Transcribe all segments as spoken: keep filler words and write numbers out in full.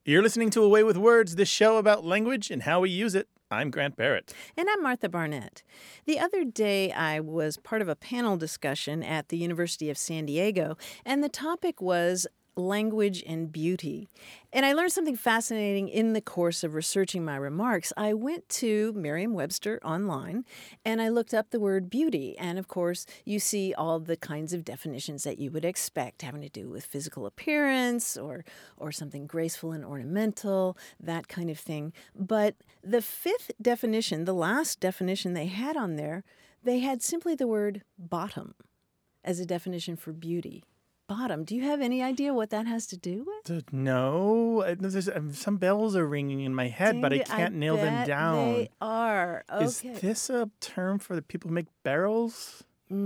You're listening to Away with Words, the show about language and how we use it. I'm Grant Barrett. And I'm Martha Barnett. The other day, I was part of a panel discussion at the University of San Diego, and the topic was language and beauty. And I learned something fascinating in the course of researching my remarks. I went to Merriam-Webster online, and I looked up the word beauty. And, of course, you see all the kinds of definitions that you would expect, having to do with physical appearance or, or something graceful and ornamental, that kind of thing. But the fifth definition, the last definition they had on there, they had simply the word bottom as a definition for beauty. Bottom. Do you have any idea what that has to do with? No. There's, some bells are ringing in my head, Ding, but I can't I nail them bet down. They are. Okay. Is this a term for the people who make barrels?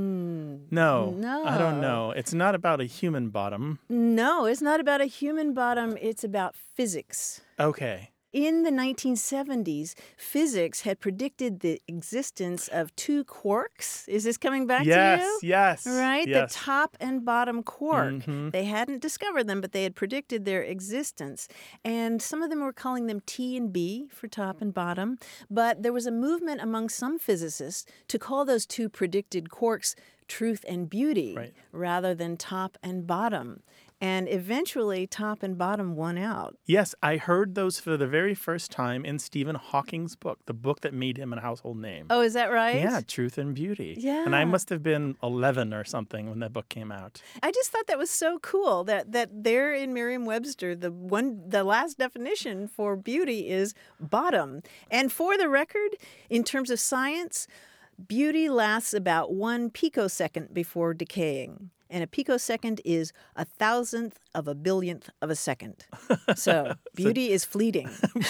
Mm, no. No. I don't know. It's not about a human bottom. No, it's not about a human bottom. It's about physics. Okay. In the nineteen seventies, physics had predicted the existence of two quarks. Is this coming back yes, to you? Yes, Right? yes. The top and bottom quark. Mm-hmm. They hadn't discovered them, but they had predicted their existence. And some of them were calling them T and B for top and bottom. But there was a movement among some physicists to call those two predicted quarks truth and beauty right. rather than top and bottom. And eventually, top and bottom won out. Yes, I heard those for the very first time in Stephen Hawking's book, the book that made him a household name. Oh, is that right? Yeah, Truth and Beauty. Yeah. And I must have been eleven or something when that book came out. I just thought that was so cool that that there in Merriam-Webster, the one, the last definition for beauty is bottom. And for the record, in terms of science, beauty lasts about one picosecond before decaying. And a picosecond is a thousandth of a billionth of a second. So beauty is fleeting.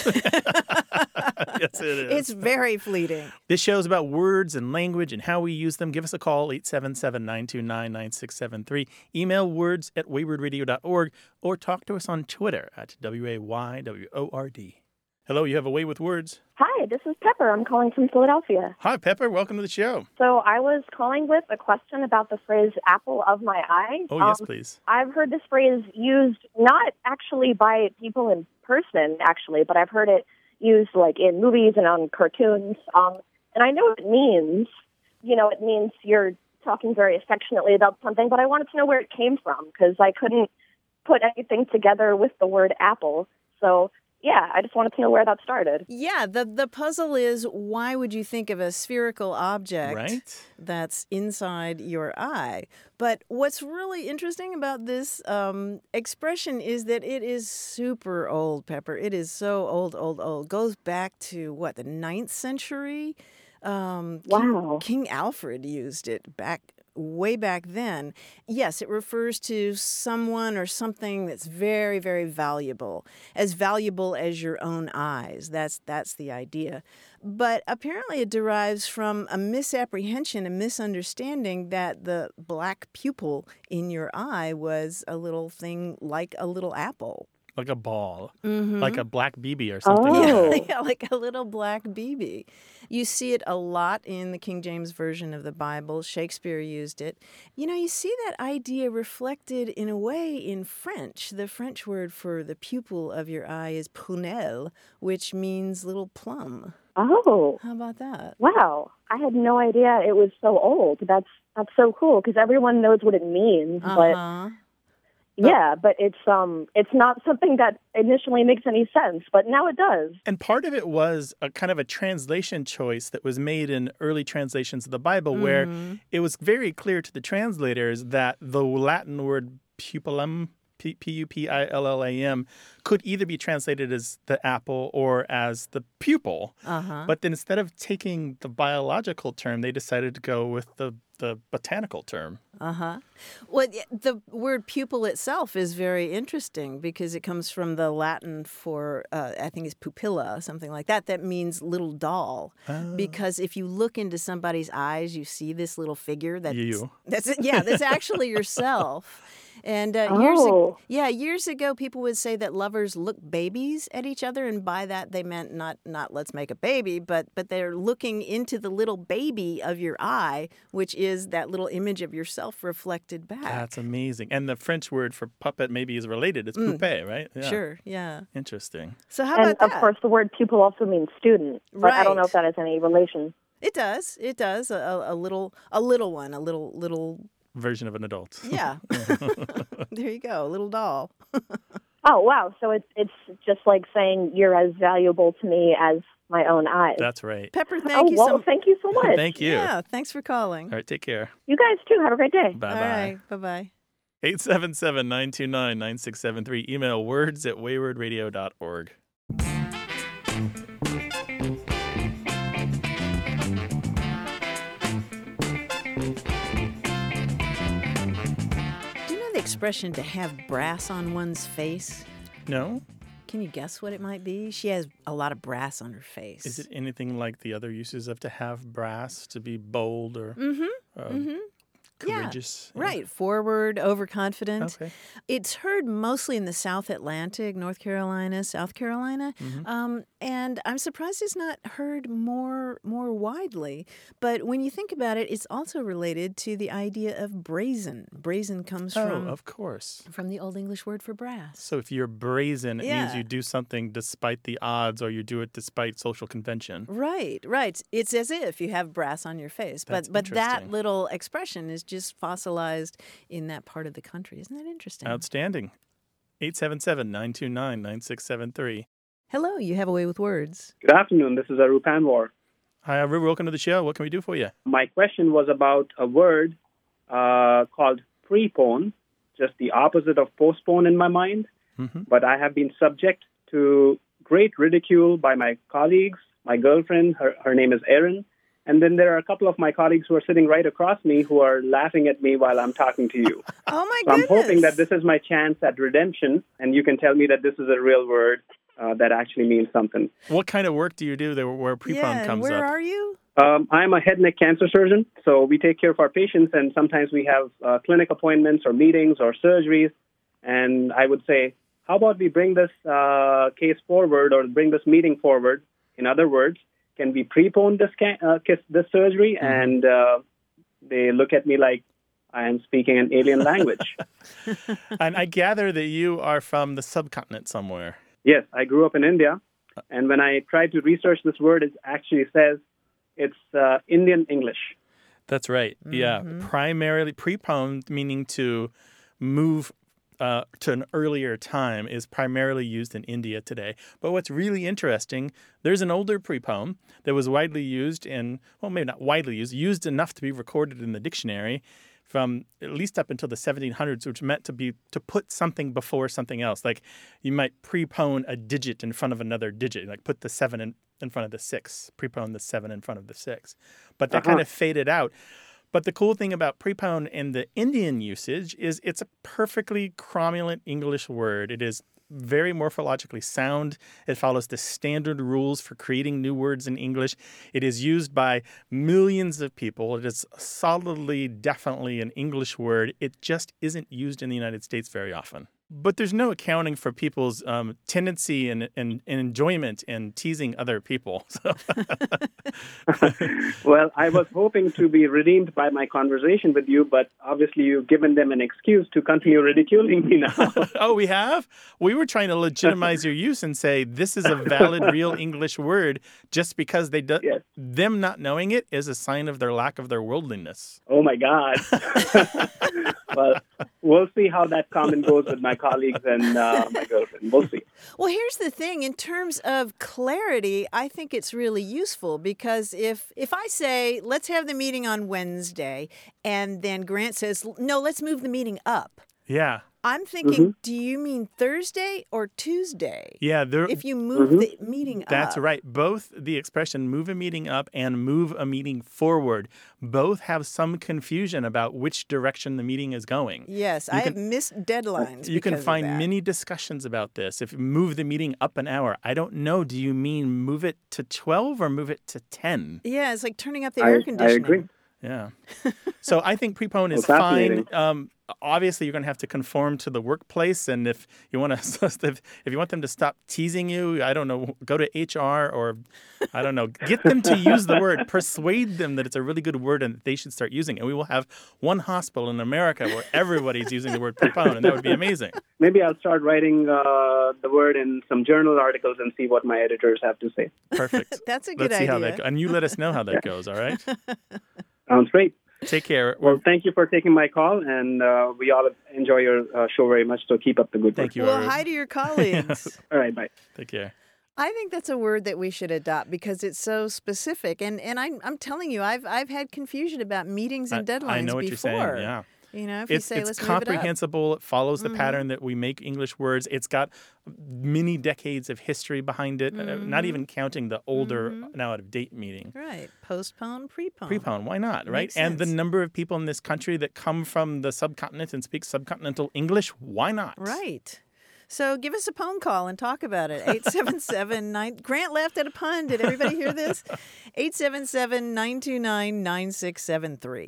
Yes, it is. It's very fleeting. This show is about words and language and how we use them. Give us a call, eight seven seven, nine two nine, nine six seven three. Email words at wayward radio dot org or talk to us on Twitter at W A Y W O R D. Hello, you have a way with words. Hi, this is Pepper. I'm calling from Philadelphia. Hi, Pepper. Welcome to the show. So I was calling with a question about the phrase apple of my eye. Oh, yes, um, please. I've heard this phrase used not actually by people in person, actually, but I've heard it used like in movies and on cartoons. Um, and I know what it means. You know, it means you're talking very affectionately about something, but I wanted to know where it came from because I couldn't put anything together with the word apple. So yeah, I just wanted to know where that started. Yeah, the, the puzzle is, why would you think of a spherical object right? that's inside your eye? But what's really interesting about this um, expression is that it is super old, Pepper. It is so old, old, old. Goes back to, what, the ninth century? Um, wow. King, King Alfred used it back way back then. Yes, it refers to someone or something that's very, very valuable, as valuable as your own eyes. That's that's the idea. But apparently it derives from a misapprehension, a misunderstanding that the black pupil in your eye was a little thing like a little apple. Like a ball, Mm-hmm. like a black B B or something. Oh. Yeah, yeah, like a little black B B. You see it a lot in the King James Version of the Bible. Shakespeare used it. You know, you see that idea reflected in a way in French. The French word for the pupil of your eye is prunelle, which means little plum. Oh. How about that? Wow. I had no idea it was so old. That's that's so cool because everyone knows what it means, but Uh-huh. yeah, but it's um it's not something that initially makes any sense, but now it does. And part of it was a kind of a translation choice that was made in early translations of the Bible where Mm-hmm. it was very clear to the translators that the Latin word pupillum, P U P I L L A M, could either be translated as the apple or as the pupil. Uh-huh. But then instead of taking the biological term, they decided to go with the, the botanical term. Uh-huh. Well, y- the word pupil itself is very interesting because it comes from the Latin for, uh, I think it's pupilla, something like that. That means little doll. Oh. Because if you look into somebody's eyes, you see this little figure. That's, You. That's it. Yeah, that's actually yourself. And uh, years ago, Oh. yeah, years ago, people would say that lovers look babies at each other, and by that they meant not not let's make a baby, but but they're looking into the little baby of your eye, which is that little image of yourself reflected back. That's amazing. And the French word for puppet maybe is related. It's Mm. poupée, right? Yeah. Sure, yeah. Interesting. So how And about of that? course, the word pupil also means student. But I don't know Right. if that has any relation. It does. It does. A, a a little, a little one, a little, little. Version of an adult. Yeah. There you go, a little doll. Oh, wow. So it's it's just like saying you're as valuable to me as my own eyes. That's right. Pepper, thank oh, you well, so. thank you so much. Thank you. Yeah, thanks for calling. All right, take care. You guys too. Have a great day. Bye-bye. All right, bye bye. eight seven seven, nine two nine, nine six seven three. Email words at wayward radio dot org. Do you know the expression to have brass on one's face? No? Can you guess what it might be? She has a lot of brass on her face. Is it anything like the other uses of to have brass, to be bold or Mm-hmm. uh, Mm-hmm. courageous? Yeah, right. Forward, overconfident. Okay. It's heard mostly in the South Atlantic, North Carolina, South Carolina, Mhm. um, and I'm surprised it's not heard more more widely. But when you think about it, it's also related to the idea of brazen. Brazen comes Oh, from of course. from the Old English word for brass. So if you're brazen, it means Yeah. you do something despite the odds or you do it despite social convention. Right, right. It's as if you have brass on your face. That's but but that interesting. little expression is just fossilized in that part of the country. Isn't that interesting? Outstanding. eight seven seven, nine two nine, nine six seven three. Hello, you have a way with words. Good afternoon. This is Arup Anwar. Hi, Aru. Welcome to the show. What can we do for you? My question was about a word uh, called prepone, just the opposite of postpone in my mind. Mm-hmm. But I have been subject to great ridicule by my colleagues, my girlfriend, her, her name is Erin. And then there are a couple of my colleagues who are sitting right across me who are laughing at me while I'm talking to you. Oh, my So I'm goodness. hoping that this is my chance at redemption, and you can tell me that this is a real word uh, that actually means something. What kind of work do you do there where prepone yeah, comes where up? are you? Um, I'm a head neck cancer surgeon, so we take care of our patients, and sometimes we have uh, clinic appointments or meetings or surgeries. And I would say, how about we bring this uh, case forward or bring this meeting forward? In other words, can we prepone this ca- uh, kiss- this surgery? Mm-hmm. And uh, they look at me like I am speaking an alien language. And I gather that you are from the subcontinent somewhere. Yes, I grew up in India, and when I tried to research this word, it actually says it's uh, Indian English. That's right. Yeah. Primarily, prepone, meaning to move uh, to an earlier time, is primarily used in India today. But what's really interesting, there's an older prepone that was widely used in, well, maybe not widely used, used enough to be recorded in the dictionary from at least up until the seventeen hundreds, which meant to be to put something before something else. Like you might prepone a digit in front of another digit, like put the seven in, in front of the six, prepone the seven in front of the six. But that Uh-huh. kind of faded out. But the cool thing about prepone in the Indian usage is it's a perfectly cromulent English word. It is very morphologically sound. It follows the standard rules for creating new words in English. It is used by millions of people. It is solidly, definitely an English word. It just isn't used in the United States very often. But there's no accounting for people's um, tendency and, and, and enjoyment in teasing other people. So. Well, I was hoping to be redeemed by my conversation with you, but obviously you've given them an excuse to continue ridiculing me now. Oh, we have? We were trying to legitimize your use and say this is a valid, real English word just because they do, Yes. them not knowing it is a sign of their lack of their worldliness. Oh, my God. Well, we'll see how that comment goes with my colleagues and uh, my girlfriend. We'll see. Well, here's the thing. In terms of clarity, I think it's really useful because if if I say, let's have the meeting on Wednesday, and then Grant says, no, let's move the meeting up. Yeah. I'm thinking, do you mean Thursday or Tuesday? Yeah. There, If you move Mhm. the meeting up. That's right. Both the expression move a meeting up and move a meeting forward both have some confusion about which direction the meeting is going. Yes, You I can- have missed deadlines. You can because of find that. many discussions about this. If you move the meeting up an hour, I don't know. Do you mean move it to twelve or move it to ten? Yeah, it's like turning up the I, air I conditioning. agree. Yeah. So I think prepone is Well, fine. fascinating. Um, obviously, you're going to have to conform to the workplace, and if you want to, if, if you want them to stop teasing you, I don't know, go to H R or I don't know, get them to use the word, persuade them that it's a really good word and that they should start using it. And we will have one hospital in America where everybody's using the word prepone, and that would be amazing. Maybe I'll start writing uh, the word in some journal articles and see what my editors have to say. Perfect. That's a good Let's see idea. how that goes, and you let us know how that goes. All right. Sounds great. Take care. Well, thank you for taking my call, and uh, we all enjoy your uh, show very much, so keep up the good work. Thank you. Well, Arun. hi to your colleagues. All right, bye. Take care. I think that's a word that we should adopt because it's so specific. And and I'm I'm telling you, I've I've had confusion about meetings and deadlines I, I know what before. you're saying. Yeah. You know, if It's, you say it's let's move it up. comprehensible. It, follows the pattern that we make English words. It's got many decades of history behind it, uh, not even counting the older, now out of date meaning. Right. Postpone, prepone. Prepone, why not, right? Makes And the sense. number of people in this country that come from the subcontinent and speak subcontinental English, why not? Right. So give us a phone call and talk about it. eight seven seven nine Grant laughed at a pun. Did everybody hear this? eight seven seven, nine two nine, nine six seven three.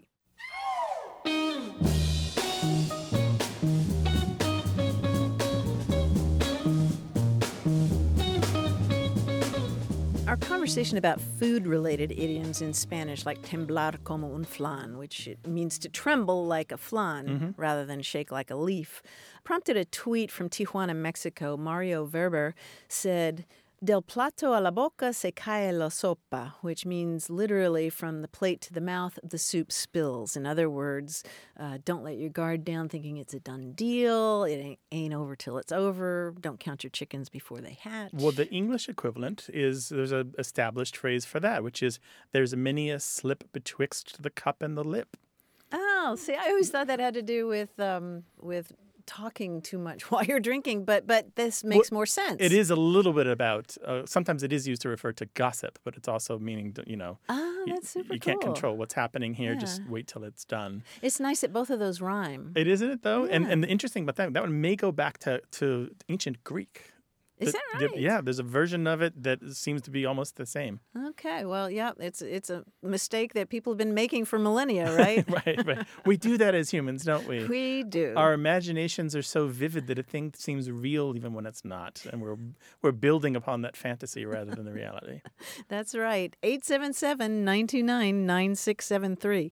Our conversation about food-related idioms in Spanish, like temblar como un flan, which it means to tremble like a flan rather than shake like a leaf, prompted a tweet from Tijuana, Mexico. Mario Verber said, "Del plato a la boca se cae la sopa," which means literally from the plate to the mouth, the soup spills. In other words, uh, don't let your guard down thinking it's a done deal. It ain't, ain't over till it's over. Don't count your chickens before they hatch. Well, the English equivalent is there's an established phrase for that, which is there's many a slip betwixt the cup and the lip. Oh, see, I always thought that had to do with um, with talking too much while you're drinking, but but this makes more sense. It is a little bit about, uh, sometimes it is used to refer to gossip, but it's also meaning, to, you know, Oh, you- that's super you can't cool. control what's happening here. Just Yeah. wait till it's done. It's nice that both of those rhyme. It isn't it though? And Yeah. and the interesting about that, that one may go back to, to ancient Greek. Is The- that the- right? yeah, there's a version of it that seems to be almost the same. Okay, well, yeah, it's it's a mistake that people have been making for millennia, right? right, right. We do that as humans, don't we? We do. Our imaginations are so vivid that a thing seems real even when it's not, and we're we're building upon that fantasy rather than the reality. That's right. eight seven seven, nine two nine, nine six seven three.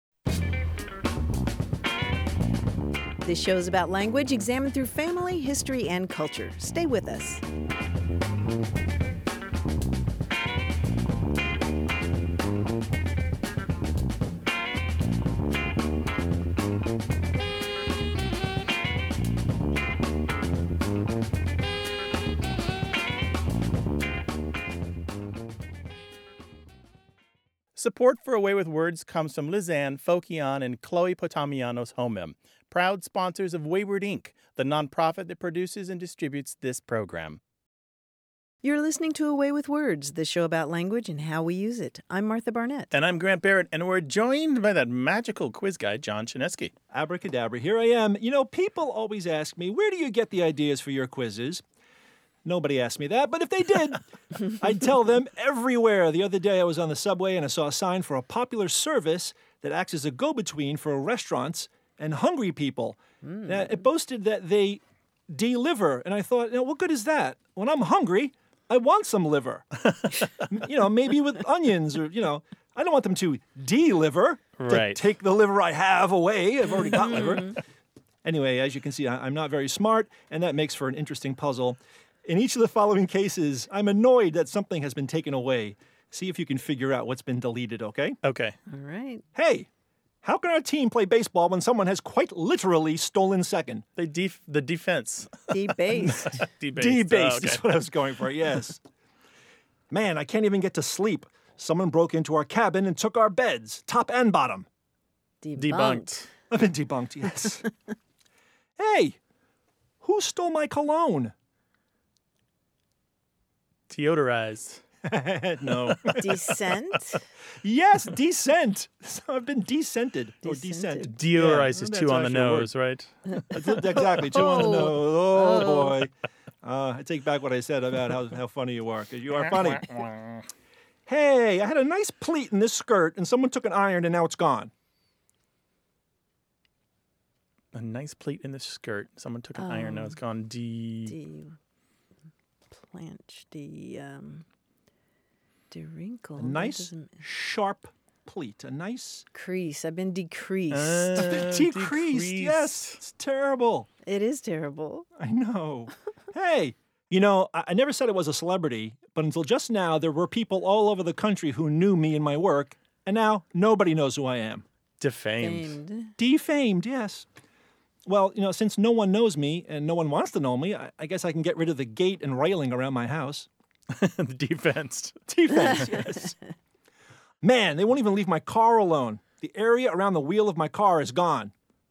This show is about language examined through family, history, and culture. Stay with us. Support for Away with Words comes from Lizanne, Fokion, and Chloe Potamianos Homem, proud sponsors of Wayward Incorporated, the nonprofit that produces and distributes this program. You're listening to Away with Words, the show about language and how we use it. I'm Martha Barnett. And I'm Grant Barrett, and we're joined by that magical quiz guy, John Chinesky. Abracadabra, here I am. You know, people always ask me, where do you get the ideas for your quizzes? Nobody asked me that, but if they did, I'd tell them everywhere. The other day I was on the subway and I saw a sign for a popular service that acts as a go-between for restaurants and hungry people. Now, it boasted that they deliver, and I thought, you know, what good is that? When I'm hungry, I want some liver. You know, maybe with onions or, you know, I don't want them to deliver, Right. to take the liver I have away. I've already got liver. Anyway, as you can see, I- I'm not very smart, and that makes for an interesting puzzle. In each of the following cases, I'm annoyed that something has been taken away. See if you can figure out what's been deleted, okay? Okay. All right. Hey, how can our team play baseball when someone has quite literally stolen second? The, def- the defense. Debased. Debased. D-based Oh, okay. is what I was going for, yes. Man, I can't even get to sleep. Someone broke into our cabin and took our beds, top and bottom. Debunked. Debunked. I've been debunked, yes. Hey, who stole my cologne? Deodorized. No. Descent. Yes, descent. So I've been decented or Decented. descent. Deodorized Yeah, is that's two on the actually a word. nose, right? That's it, exactly, two on the Oh. nose. Oh, boy. Uh, I take back what I said about how, how funny you are, because you are funny. Hey, I had a nice pleat in this skirt, and someone took an iron, and now it's gone. a nice pleat in the skirt. Someone took an Oh. iron. Now it's gone D. De planche, de um, de wrinkle. A That nice, doesn't- sharp pleat. A nice crease. I've been decreased. Uh, decreased. Yes, it's terrible. it is terrible. I know. Hey, you know, I, I never said I was a celebrity, but until just now, there were people all over the country who knew me and my work, and now nobody knows who I am. Defamed. Famed. Defamed, yes. Well, you know, since no one knows me and no one wants to know me, I, I guess I can get rid of the gate and railing around my house. Defensed. Defense, yes. Man, they won't even leave my car alone. The area around the wheel of my car is gone.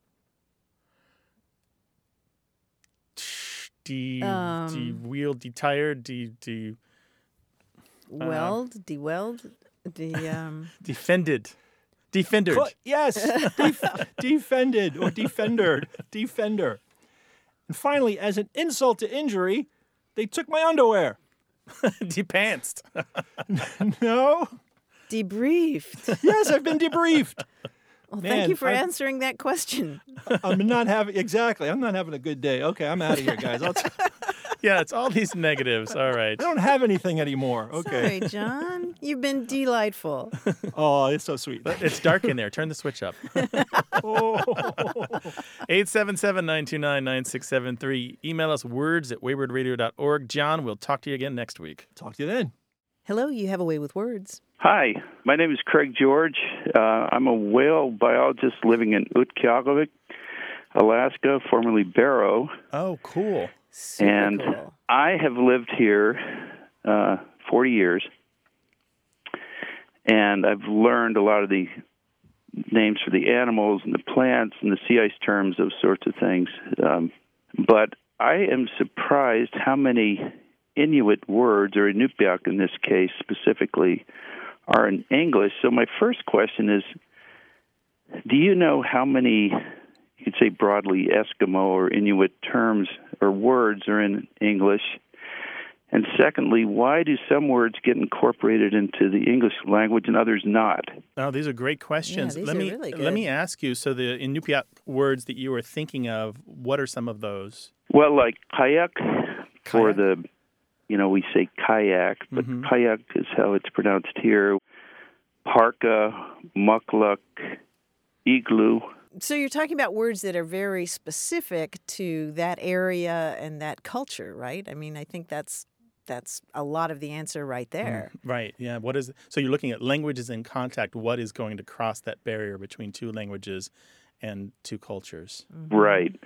D. Um, D. Wheel. D. Tire. D. D. Weld, de-weld, de um. Defended. Defendered. Cl- yes, def- defended or defendered, defender. And finally, as an insult to injury, they took my underwear. Depantsed. No? Debriefed. Yes, I've been debriefed. Well, Man, thank you for I'm- answering that question. I'm not having, exactly, I'm not having a good day. Okay, I'm out of here, guys. I'll t- Yeah, it's all these negatives. All right. I don't have anything anymore. Okay. Sorry, John. You've been delightful. Oh, it's so sweet. It's dark in there. Turn the switch up. Oh. eight seven seven, nine two nine, nine six seven three. Email us words at wayward radio dot org. John, we'll talk to you again next week. Talk to you then. Hello, you have a way with words. Hi, my name is Craig George. Uh, I'm a whale biologist living in Utqiagvik, Alaska, formerly Barrow. Oh, cool. Super and cool. I have lived here uh, forty years, and I've learned a lot of the names for the animals and the plants and the sea ice terms, those sorts of things. Um, but I am surprised how many Inuit words, or Inupiaq in this case specifically, are in English. So my first question is, do you know how many, you could say broadly, Eskimo or Inuit terms or words are in English? And secondly, why do some words get incorporated into the English language and others not? Oh, these are great questions. Yeah, these let are me really let me good. ask you. So the Inupiaq words that you were thinking of, what are some of those? Well, like kayak, for Kayak? the, you know, we say kayak, but Mhm. kayak is how it's pronounced here. Parka, mukluk, igloo. So you're talking about words that are very specific to that area and that culture, right? I mean, I think that's that's a lot of the answer right there. Right. Yeah. What is so you're looking at languages in contact. What is going to cross that barrier between two languages and two cultures? Right.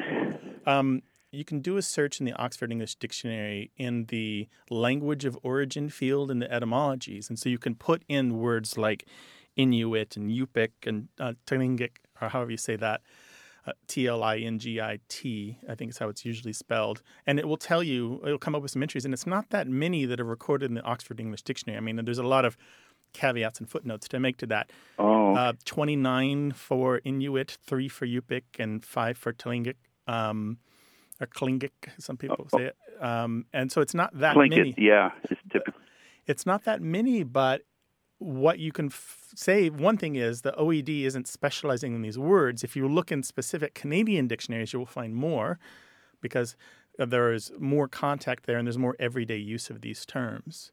Um, you can do a search in the Oxford English Dictionary in the language of origin field in the etymologies, and so you can put in words like Inuit and Yupik and uh, Tlingit, or however you say that. Uh, T L I N G I T, I think is how it's usually spelled. And it will tell you, it'll come up with some entries, and it's not that many that are recorded in the Oxford English Dictionary. I mean, there's a lot of caveats and footnotes to make to that. Oh, Uh, twenty-nine for Inuit, three for Yupik, and five for Tlingit, um, or Tlingit, some people say it. Um, and so it's not that many. Tlingit, yeah, it's typical. It's not that many, but what you can f- say, one thing is the O E D isn't specializing in these words. If you look in specific Canadian dictionaries, you will find more because there is more contact there and there's more everyday use of these terms.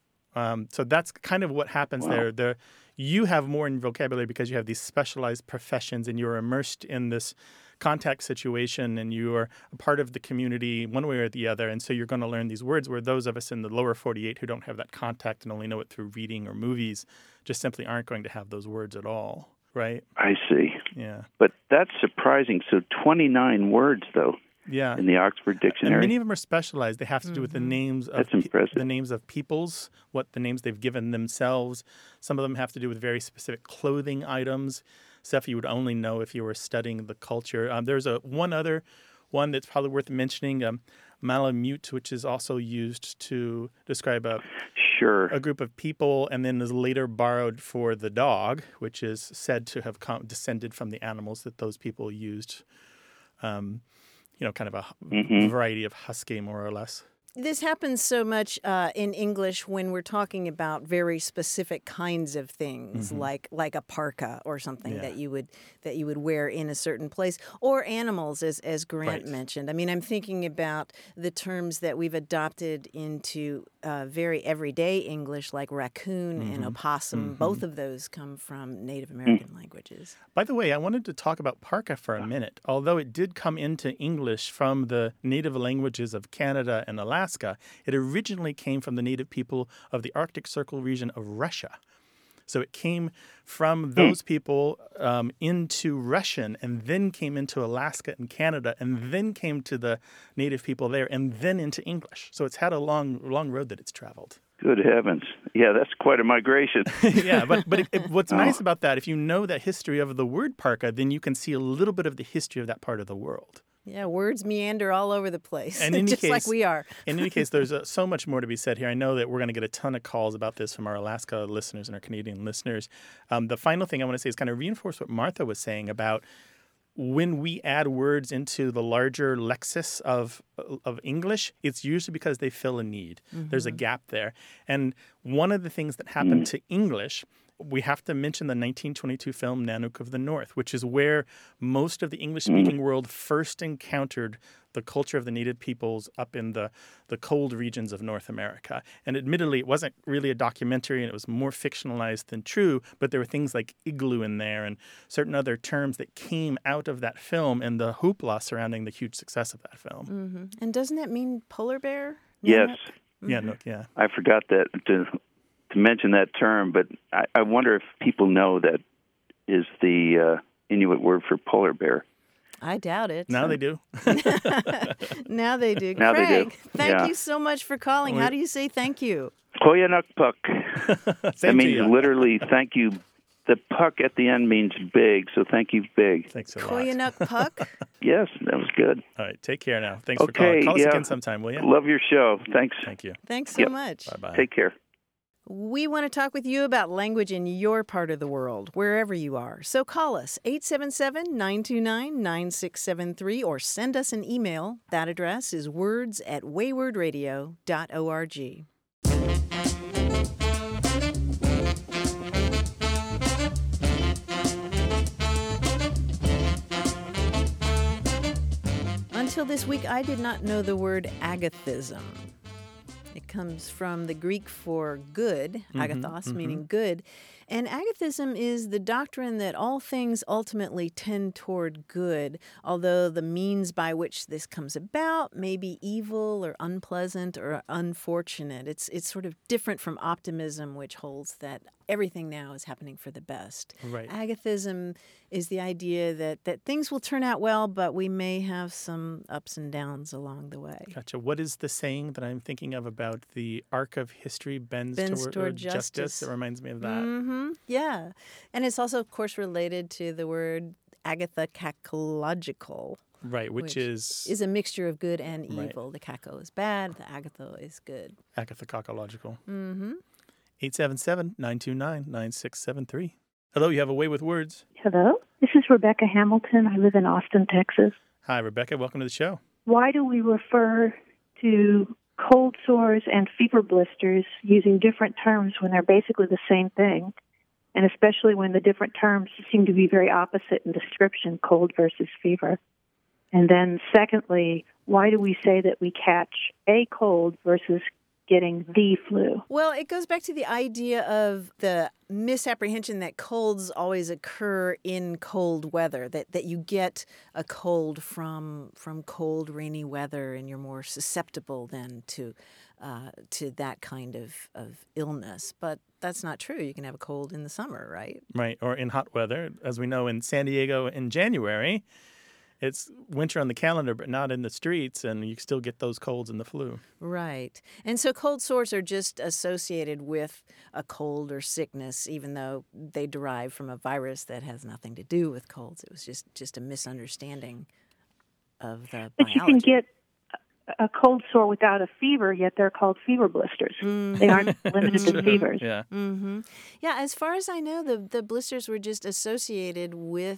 Um, so that's kind of what happens Wow. there. there. You have more in vocabulary because you have these specialized professions and you're immersed in this contact situation and you are a part of the community one way or the other. And so you're going to learn these words where those of us in the lower forty-eight who don't have that contact and only know it through reading or movies just simply aren't going to have those words at all, right? I see. Yeah. But that's surprising. So twenty-nine words, though, Yeah. in the Oxford And Dictionary. many of them are specialized. They have to do with the names of That's impressive. the names of peoples, what the names they've given themselves. Some of them have to do with very specific clothing items, stuff you would only know if you were studying the culture. Um, there's a one other one that's probably worth mentioning, um, Malamute, which is also used to describe a, Sure. a group of people and then is later borrowed for the dog, which is said to have come, descended from the animals that those people used. Um, you know, kind of a Mhm. variety of husky, more or less. This happens so much uh, in English when we're talking about very specific kinds of things, Mm-hmm. like like a parka or something Yeah. that you would that you would wear in a certain place, or animals, as as Grant Right. mentioned. I mean, I'm thinking about the terms that we've adopted into uh, very everyday English, like raccoon and opossum. Both of those come from Native American languages. By the way, I wanted to talk about parka for a minute. Although it did come into English from the native languages of Canada and Alaska, it originally came from the native people of the Arctic Circle region of Russia. So it came from those people um, into Russian and then came into Alaska and Canada and then came to the native people there and then into English. So it's had a long, long road that it's traveled. Good heavens. Yeah, that's quite a migration. Yeah, but but it, it, what's nice about that, if you know that history of the word parka, then you can see a little bit of the history of that part of the world. Yeah, words meander all over the place, And in any just like case- we are. In any case, there's uh, so much more to be said here. I know that we're going to get a ton of calls about this from our Alaska listeners and our Canadian listeners. Um, the final thing I want to say is kind of reinforce what Martha was saying about when we add words into the larger lexis of of English, it's usually because they fill a need. There's a gap there. And one of the things that happened to English, we have to mention the nineteen twenty-two film Nanook of the North, which is where most of the English-speaking world first encountered the culture of the native peoples up in the, the cold regions of North America. And admittedly, it wasn't really a documentary and it was more fictionalized than true, but there were things like igloo in there and certain other terms that came out of that film and the hoopla surrounding the huge success of that film. hmm And doesn't that mean polar bear? Yes, Nanook? Yeah, Nook, yeah. I forgot that to to mention that term, but I, I wonder if people know that is the uh, Inuit word for polar bear. I doubt it. Now they do. Now they do. Now they Craig, do. thank Yeah. you so much for calling. How do you say thank you? Koyanukpuk. Same That to means you. literally thank you. The puck at the end means big, so thank you, big. Thanks a lot. Koyanuk Puck? Yes, that was good. All right, take care now. Thanks for Okay, calling. Call us yeah. again sometime, will you? Love your show. Thanks. Thank you. Thanks so Yep. much. Bye-bye. Take care. We want to talk with you about language in your part of the world, wherever you are. So call us, eight seven seven, nine two nine, nine six seven three, or send us an email. That address is words at wayward radio dot org. Until this week, I did not know the word agathism. It comes from the Greek for good, agathos, meaning good. And agathism is the doctrine that all things ultimately tend toward good, although the means by which this comes about may be evil or unpleasant or unfortunate. It's it's sort of different from optimism, which holds that everything now is happening for the best. Right. Agathism is the idea that, that things will turn out well, but we may have some ups and downs along the way. Gotcha. What is the saying that I'm thinking of about the arc of history bends, Bends toward, toward uh, justice? justice. It reminds me of that. Mm-hmm. Yeah. And it's also, of course, related to the word agathocacological, Right, which, which is, is a mixture of good and Right. evil. The caco is bad, the agatho is good. agathococological. Mm-hmm. eight seven seven, nine two nine, nine six seven three. Hello, you have a way with words. Hello, this is Rebecca Hamilton. I live in Austin, Texas. Hi, Rebecca. Welcome to the show. Why do we refer to cold sores and fever blisters using different terms when they're basically the same thing? And especially when the different terms seem to be very opposite in description, cold versus fever. And then secondly, why do we say that we catch a cold versus getting the flu? Well, it goes back to the idea of the misapprehension that colds always occur in cold weather, that, that you get a cold from from cold, rainy weather, and you're more susceptible then to uh, to that kind of, of illness. But that's not true. You can have a cold in the summer, right? Right, or in hot weather. As we know, in San Diego in January, it's winter on the calendar, but not in the streets, and you still get those colds and the flu. Right. And so cold sores are just associated with a cold or sickness, even though they derive from a virus that has nothing to do with colds. It was just, just a misunderstanding of the But biology. you can get a cold sore without a fever, yet they're called fever blisters. Mhm. They aren't limited to fevers. Yeah. Mm-hmm. Yeah, as far as I know, the, the blisters were just associated with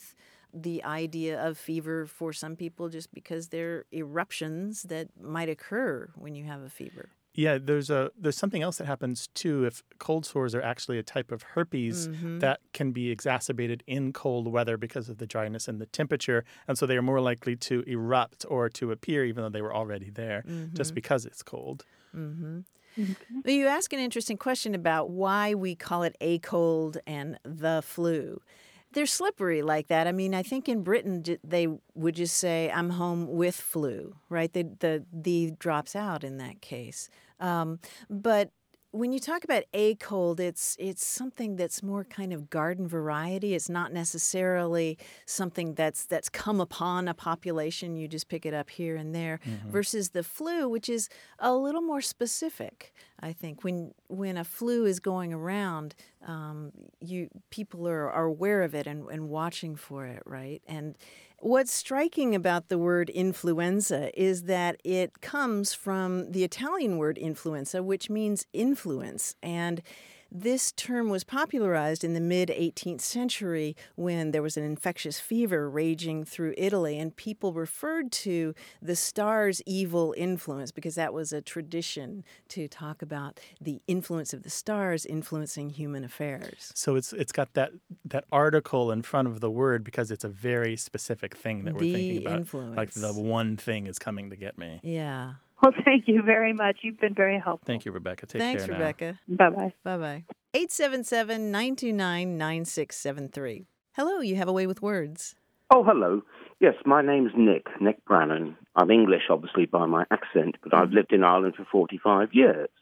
the idea of fever for some people just because they're eruptions that might occur when you have a fever. Yeah, there's a there's something else that happens too if cold sores are actually a type of herpes Mm-hmm. that can be exacerbated in cold weather because of the dryness and the temperature, and so they are more likely to erupt or to appear even though they were already there, just because it's cold. Mm-hmm. Well, you ask an interesting question about why we call it a cold and the flu. They're slippery like that. I mean, I think in Britain j- they would just say, I'm home with flu, right? The the, the drops out in that case. Um, but when you talk about a cold, it's it's something that's more kind of garden variety. It's not necessarily something that's that's come upon a population. You just pick it up here and there. Versus the flu, which is a little more specific. I think when when a flu is going around, um, you people are, are aware of it and, and watching for it, right? And what's striking about the word influenza is that it comes from the Italian word influenza, which means influence. And this term was popularized in the mid-eighteenth century when there was an infectious fever raging through Italy, and people referred to the star's evil influence because that was a tradition to talk about the influence of the stars influencing human affairs. So it's it's got that that article in front of the word because it's a very specific thing that we're The thinking about. influence. Like the one thing is coming to get me. Yeah. Well, thank you very much. You've been very helpful. Thank you, Rebecca. Take Thanks, care now. Rebecca. Bye-bye. Bye-bye. eight seven seven, nine two nine, nine six seven three. Hello, you have a way with words. Oh, hello. Yes, my name's Nick, Nick Brannan. I'm English, obviously, by my accent, but I've lived in Ireland for forty-five years.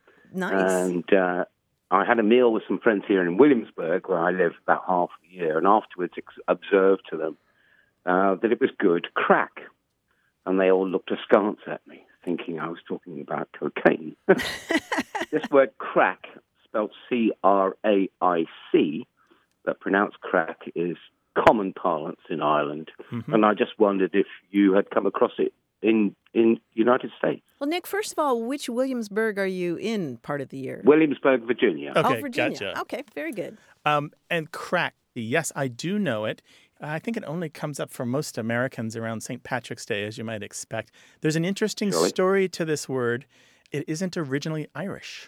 Nice. And uh, I had a meal with some friends here in Williamsburg, where I live about half a year, and afterwards ex- observed to them uh, that it was good crack. And they all looked askance at me, thinking I was talking about cocaine. This word crack, spelled C R A I C, but pronounced crack, is common parlance in Ireland. Mm-hmm. And I just wondered if you had come across it in in United States. Well, Nick, first of all, which Williamsburg are you in part of the year? Williamsburg, Virginia. Okay, oh, Virginia. gotcha. Okay, very good. Um, and crack, yes, I do know it. I think it only comes up for most Americans around Saint Patrick's Day, as you might expect. There's an interesting Really? story to this word. It isn't originally Irish,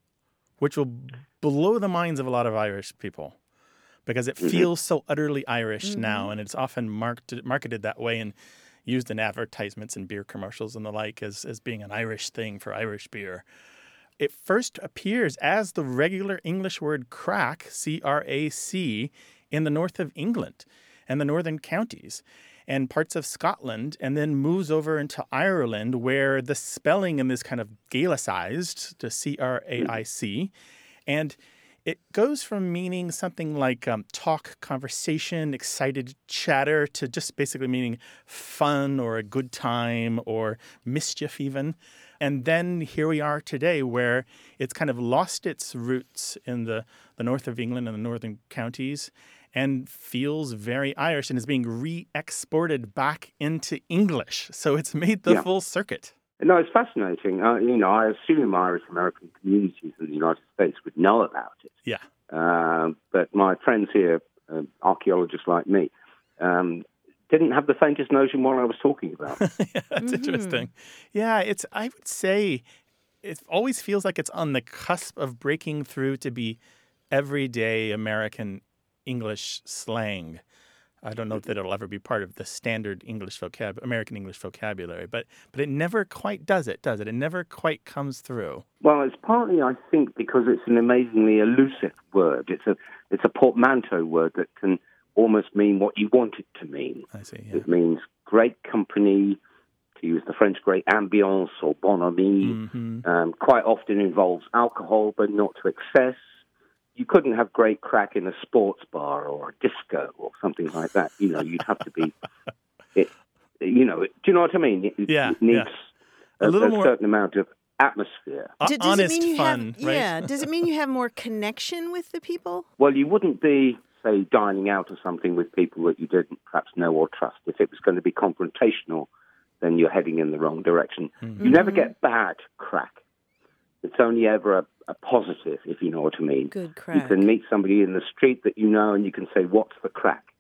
which will blow the minds of a lot of Irish people because it Mm-hmm. feels so utterly Irish now, and it's often marketed, marketed that way and used in advertisements and beer commercials and the like as, as being an Irish thing for Irish beer. It first appears as the regular English word crack, C R A C, in the north of England and the northern counties and parts of Scotland, and then moves over into Ireland where the spelling in this kind of Gaelicized to C R A I C. And it goes from meaning something like um, talk, conversation, excited chatter to just basically meaning fun or a good time or mischief even. And then here we are today where it's kind of lost its roots in the, the north of England and the northern counties and feels very Irish and is being re-exported back into English. So it's made the Yeah. full circuit. No, it's fascinating. Uh, you know, I assume Irish-American communities in the United States would know about it. Yeah. Uh, but my friends here, uh, archaeologists like me, um, didn't have the faintest notion what I was talking about. Yeah, that's interesting. Yeah, it's, I would say, it always feels like it's on the cusp of breaking through to be everyday American English slang. I don't know that it'll ever be part of the standard English vocab, American English vocabulary, but but it never quite does it, does it? It never quite comes through. Well, it's partly, I think, because it's an amazingly elusive word. It's a it's a portmanteau word that can almost mean what you want it to mean. I see. Yeah. It means great company, to use the French, great ambiance or bonhomie. Mm-hmm. Um, quite often involves alcohol, but not to excess. You couldn't have great crack in a sports bar or a disco or something like that. You know, you'd have to be, it, you know, do you know what I mean? It, Yeah, it needs yeah. A a, little a more- certain amount of atmosphere. O- D- does honest it mean you fun, have, right? Yeah. Does it mean you have more connection with the people? Well, you wouldn't be, say, dining out or something with people that you didn't perhaps know or trust. If it was going to be confrontational, then you're heading in the wrong direction. Mm-hmm. You never get bad crack. It's only ever a, a positive, if you know what I mean. Good You crack. can meet somebody in the street that you know and you can say, what's the crack?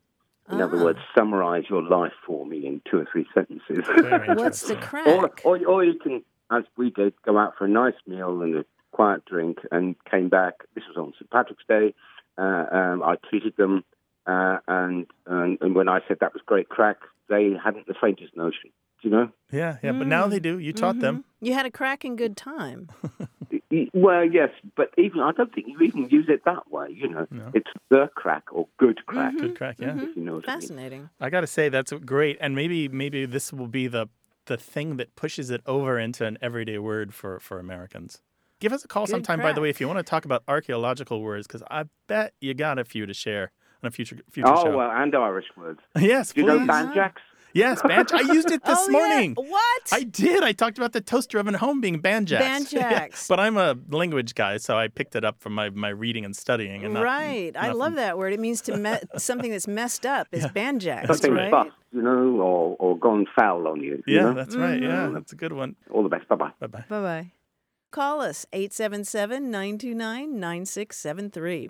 In other words, summarize your life for me in two or three sentences. What's the crack? or, or, or you can, as we did, go out for a nice meal and a quiet drink and came back. This was on Saint Patrick's Day. Uh, um, I treated them, uh, and, and and when I said that was great crack, they hadn't the faintest notion. Do you know? Yeah, yeah, but now they do. You taught Mhm. them. You had a cracking good time. Well, yes, but even I don't think you even use it that way. You know, No. it's the crack or good crack. Good crack, yeah. If you know what I mean. Fascinating. I got to say that's great, and maybe maybe this will be the the thing that pushes it over into an everyday word for, for Americans. Give us a call Good sometime, by the way, crack. if you want to talk about archaeological words, because I bet you got a few to share on a future future Oh show. well, and Irish words. Yes, Do you know please. banjacks? Yes, banj. I used it this Oh, yeah. morning. What? I did. I talked about the toaster oven at home being banjacks. Banjacks. But I'm a language guy, so I picked it up from my, my reading and studying. And not, Right. I not love from- that word. It means to me- something that's messed up is banjacks, Something right? bust, you know, or, or gone foul on you. you Yeah, know? that's right. Yeah, that's a good one. All the best. Bye-bye. Bye-bye. Bye-bye. Call us, eight seven seven, nine two nine, nine six seven three.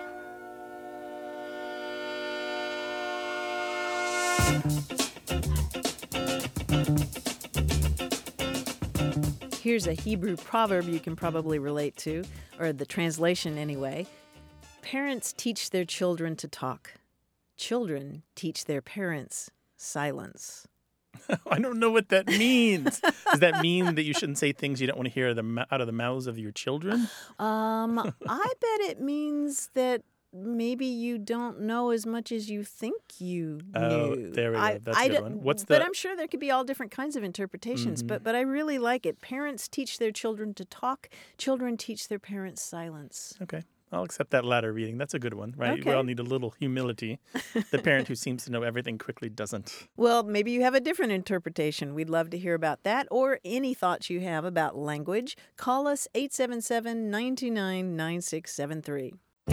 Here's a Hebrew proverb you can probably relate to, or the translation anyway. Parents teach their children to talk. Children teach their parents silence. I don't know what that means. Does that mean that you shouldn't say things you don't want to hear them out of the mouths of your children? Um, I bet it means that maybe you don't know as much as you think you Oh, knew. there we go. I- That's a I good don't- one. What's But the- I'm sure there could be all different kinds of interpretations. Mhm. But but I really like it. Parents teach their children to talk. Children teach their parents silence. Okay. I'll accept that latter reading. That's a good one, right? We Okay. all need a little humility. The parent who seems to know everything quickly doesn't. Well, maybe you have a different interpretation. We'd love to hear about that or any thoughts you have about language. Call us eight seven seven, nine two nine, nine six seven three.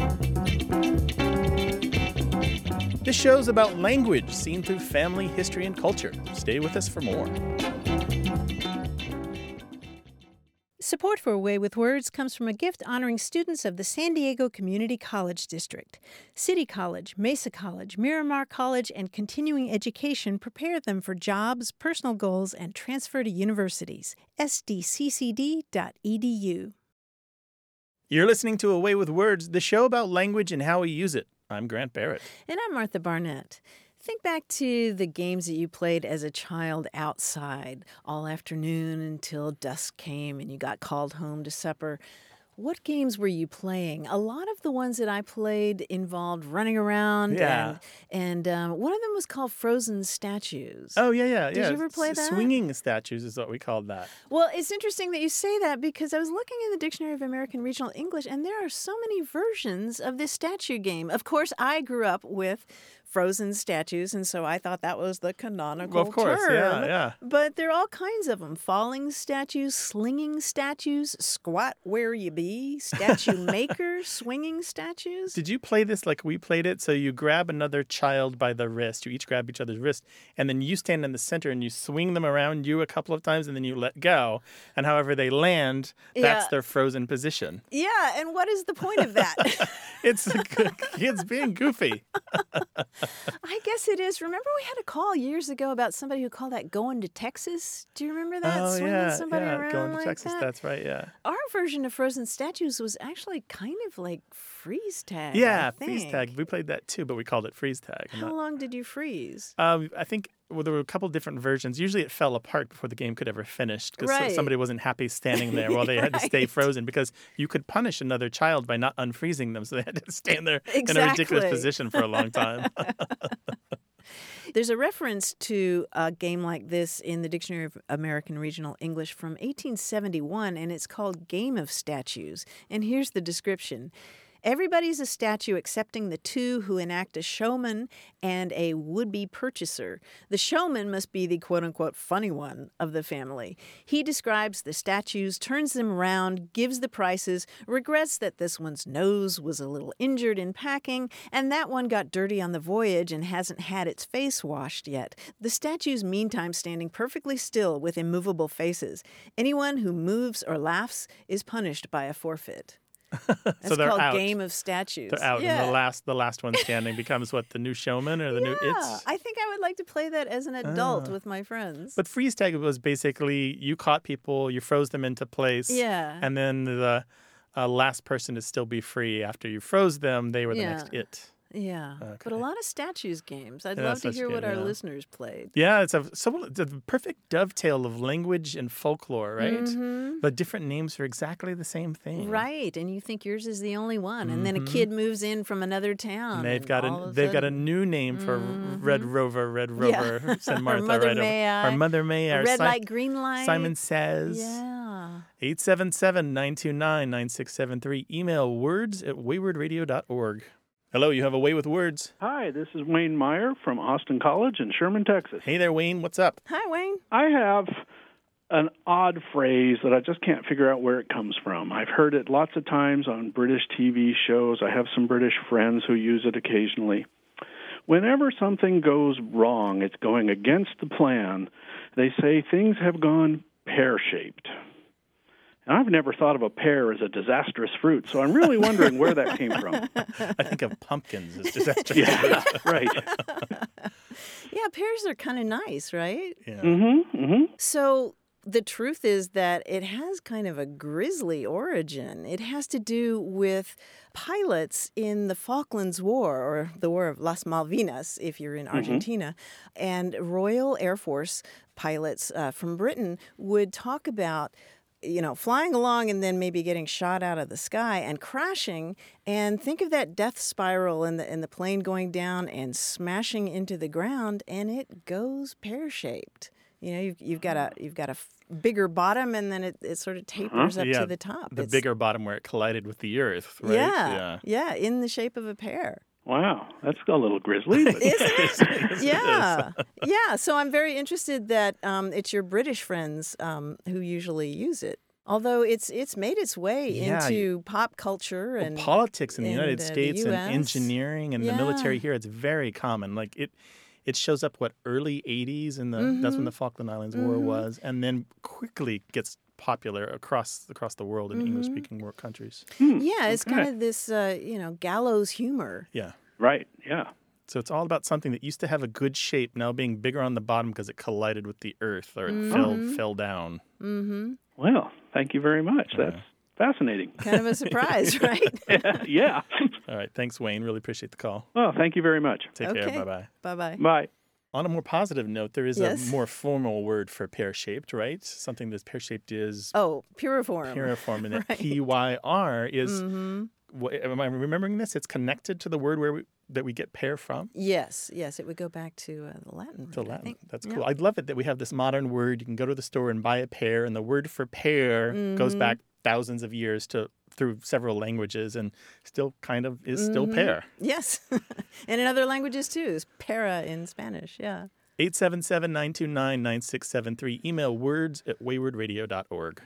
This show's about language seen through family, history, and culture. Stay with us for more. Support for A Way with Words comes from a gift honoring students of the San Diego Community College District. City College, Mesa College, Miramar College, and continuing education prepare them for jobs, personal goals, and transfer to universities. S D C C D dot E D U. You're listening to A Way with Words, the show about language and how we use it. I'm Grant Barrett. And I'm Martha Barnett. Think back to the games that you played as a child outside all afternoon until dusk came and you got called home to supper. What games were you playing? A lot of the ones that I played involved running around. Yeah. And, and um, one of them was called Frozen Statues. Oh, yeah, yeah, Did yeah. you ever play S- that? Swinging statues is what we called that. Well, it's interesting that you say that because I was looking in the Dictionary of American Regional English and there are so many versions of this statue game. Of course, I grew up with frozen statues, and so I thought that was the canonical Well, of course, term. yeah, yeah. But there are all kinds of them. Falling statues, slinging statues, squat where you be, statue maker, swinging statues. Did you play this like we played it? So you grab another child by the wrist, you each grab each other's wrist, and then you stand in the center and you swing them around you a couple of times, and then you let go. And however they land, that's Yeah. their frozen position. Yeah, and what is the point of that? It's the kids being goofy. I guess it is. Remember we had a call years ago about somebody who called that going to Texas? Do you remember that? Oh, Swinging yeah, somebody yeah. around Going to like Texas, that? that's right, yeah. Our version of Frozen Statues was actually kind of like freeze tag. Yeah, I freeze think. tag. We played that too, but we called it freeze tag. How long did you freeze? Um, I think well, there were a couple different versions. Usually it fell apart before the game could ever finish because Right. somebody wasn't happy standing there while they had to stay Right. frozen because you could punish another child by not unfreezing them. So they had to stand there in a ridiculous Exactly. position for a long time. There's a reference to a game like this in the Dictionary of American Regional English from eighteen seventy-one, and it's called Game of Statues. And here's the description. Everybody's a statue excepting the two who enact a showman and a would-be purchaser. The showman must be the quote-unquote funny one of the family. He describes the statues, turns them around, gives the prices, regrets that this one's nose was a little injured in packing, and that one got dirty on the voyage and hasn't had its face washed yet. The statues meantime standing perfectly still with immovable faces. Anyone who moves or laughs is punished by a forfeit. That's so they're called out. Game of Statues. They're out, Yeah. and the last the last one standing becomes what, the new showman or the new Yeah, it's. I think I would like to play that as an adult Ah. with my friends. But freeze tag was basically you caught people, you froze them into place, Yeah. and then the uh, last person to still be free after you froze them, they were the Yeah. next it. Yeah, but a lot of statues games. I'd Yeah, love to statue hear what game, our yeah. listeners played. Yeah, it's a so it's a perfect dovetail of language and folklore, right? Mhm. But different names for exactly the same thing. Right, and you think yours is the only one, and then a Mhm. kid moves in from another town. And they've and got all a of they've got a sudden- new name for Red Rover, Red Yeah. Rover, Saint Martha, Or Mother right May over. I. Or Mother May I. or Red Si- light, green light. Simon Says. Yeah. eight seven seven, nine two nine, nine six seven three. Email words at wayward radio dot org. Hello, you have a way with words. Hi, this is Wayne Meyer from Austin College in Sherman, Texas. Hey there, Wayne. What's up? Hi, Wayne. I have an odd phrase that I just can't figure out where it comes from. I've heard it lots of times on British T V shows. I have some British friends who use it occasionally. Whenever something goes wrong, it's going against the plan, they say things have gone pear-shaped. And I've never thought of a pear as a disastrous fruit, so I'm really wondering where that came from. I think of pumpkins as disastrous. Yeah, right. Yeah, pears are kind of nice, right? Yeah. Mm-hmm, mm-hmm. So the truth is that it has kind of a grisly origin. It has to do with pilots in the Falklands War, or the War of Las Malvinas, if you're in Argentina, and Royal Air Force pilots uh, from Britain would talk about you know, flying along and then maybe getting shot out of the sky and crashing. And think of that death spiral in the in the plane going down and smashing into the ground, and it goes pear-shaped. You know, you've, you've got a you've got a f- bigger bottom, and then it, it sort of tapers up yeah, to the top. The It's- bigger bottom where it collided with the earth, right? Yeah, yeah, in the shape of a pear. Wow, that's a little grisly. But... Isn't it? Yeah. Yeah. So I'm very interested that um, it's your British friends um, who usually use it. Although it's it's made its way Yeah, into pop culture and Well, politics in the and, United uh, the States U and S. engineering and Yeah. the military here, it's very common. Like it it shows up what early eighties in the that's when Mhm. the Falkland Islands War Mhm. was, and then quickly gets popular across across the world in Mhm. English speaking world countries. Yeah, it's okay. kind of this uh, you know gallows humor. Yeah. Right, yeah. So it's all about something that used to have a good shape now being bigger on the bottom because it collided with the earth or it Mhm. fell fell down. Mm-hmm. Well, thank you very much. That's fascinating. Kind of a surprise, right? Yeah. All right, thanks Wayne. Really appreciate the call. Well, thank you very much. Take Okay. care. Bye-bye. Bye-bye. Bye. On a more positive note, there is Yes. a more formal word for pear-shaped, right? Something that's pear-shaped is Oh, puriform. piriform, and that Right. P Y R is, Mm-hmm. wha- am I remembering this? It's connected to the word where we, that we get pear from? Yes, yes, it would go back to uh, the Latin. To word, I Latin. think. That's Yeah. cool. I love it that we have this modern word. You can go to the store and buy a pear, and the word for pear goes Mhm. back thousands of years to through several languages and still kind of is still Mhm. pear. Yes, and in other languages too. Is para in Spanish? Yeah. eight seven seven, nine two nine, nine six seven three. Email words at wayward radio dot org.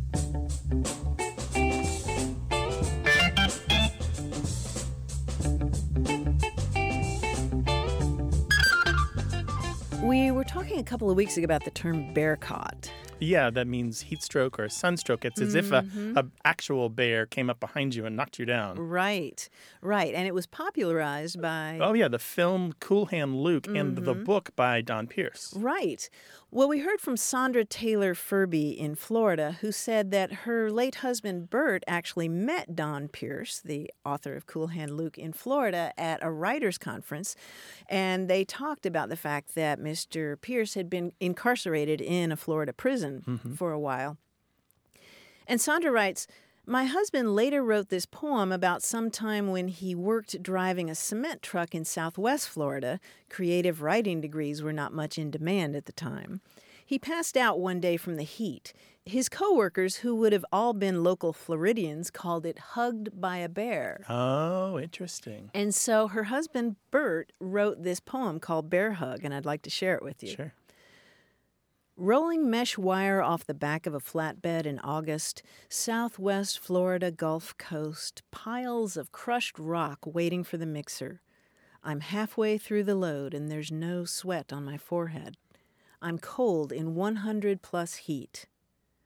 We were talking a couple of weeks ago about the term bear caught. Yeah, that means heat stroke or sunstroke. It's as if a, Mhm. a actual bear came up behind you and knocked you down. Right, right, and it was popularized by. Oh, yeah, the film Cool Hand Luke and the Mhm. book by Don Pierce. Right. Well, we heard from Sandra Taylor Furby in Florida, who said that her late husband, Bert, actually met Don Pierce, the author of Cool Hand Luke, in Florida at a writers' conference. And they talked about the fact that Mister Pierce had been incarcerated in a Florida prison Mhm. for a while. And Sandra writes, my husband later wrote this poem about some time when he worked driving a cement truck in southwest Florida. Creative writing degrees were not much in demand at the time. He passed out one day from the heat. His coworkers, who would have all been local Floridians, called it hugged by a bear. Oh, interesting. And so her husband, Bert, wrote this poem called Bear Hug, and I'd like to share it with you. Sure. Rolling mesh wire off the back of a flatbed in August, southwest Florida Gulf Coast, piles of crushed rock waiting for the mixer. I'm halfway through the load and there's no sweat on my forehead. I'm cold in one hundred plus heat.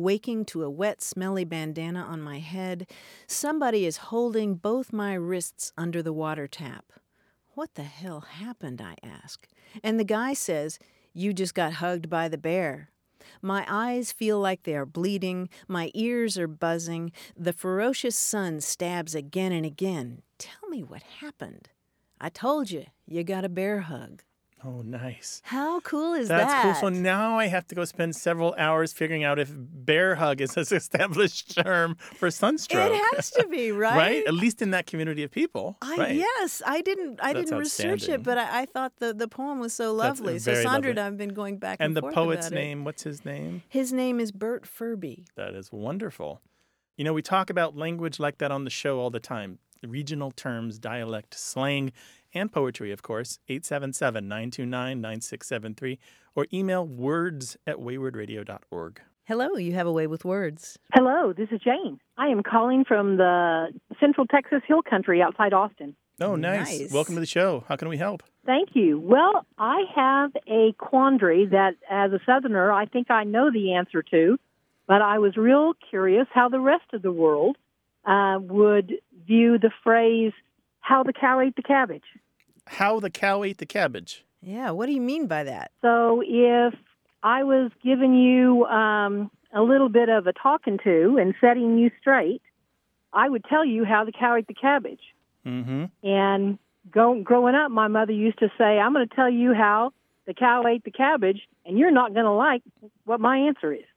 waking to a wet, smelly bandana on my head. Somebody is holding both my wrists under the water tap. What the hell happened, I ask. And the guy says, you just got hugged by the bear. My eyes feel like they are bleeding. My ears are buzzing. The ferocious sun stabs again and again. Tell me what happened. I told you, you got a bear hug. Oh, nice. How cool is That's that? cool. So now I have to go spend several hours figuring out if bear hug is an established term for sunstroke. It has to be, right? Right? At least in that community of people. I, right. Yes, I didn't. I That's didn't research outstanding. it, but I, I thought the, the poem was so That's lovely. So very Sandra and lovely. I have been going back and, And the forth poet's about it. name, what's his name? His name is Bert Furby. That is wonderful. You know, we talk about language like that on the show all the time. Regional terms, dialect, slang, and poetry, of course. eight seven seven, nine two nine, nine six seven three or email words at wayward radio dot org. Hello, you have a way with words. Hello, this is Jane. I am calling from the Central Texas Hill Country outside Austin. Oh, nice. Nice. Welcome to the show. How can we help? Thank you. Well, I have a quandary that, as a Southerner, I think I know the answer to, but I was real curious how the rest of the world uh, would view the phrase, how the cow ate the cabbage. How the cow ate the cabbage. Yeah, what do you mean by that? So if I was giving you um, a little bit of a talking to and setting you straight, I would tell you how the cow ate the cabbage. Mm-hmm. And go, growing up, my mother used to say, I'm going to tell you how the cow ate the cabbage, and you're not going to like what my answer is.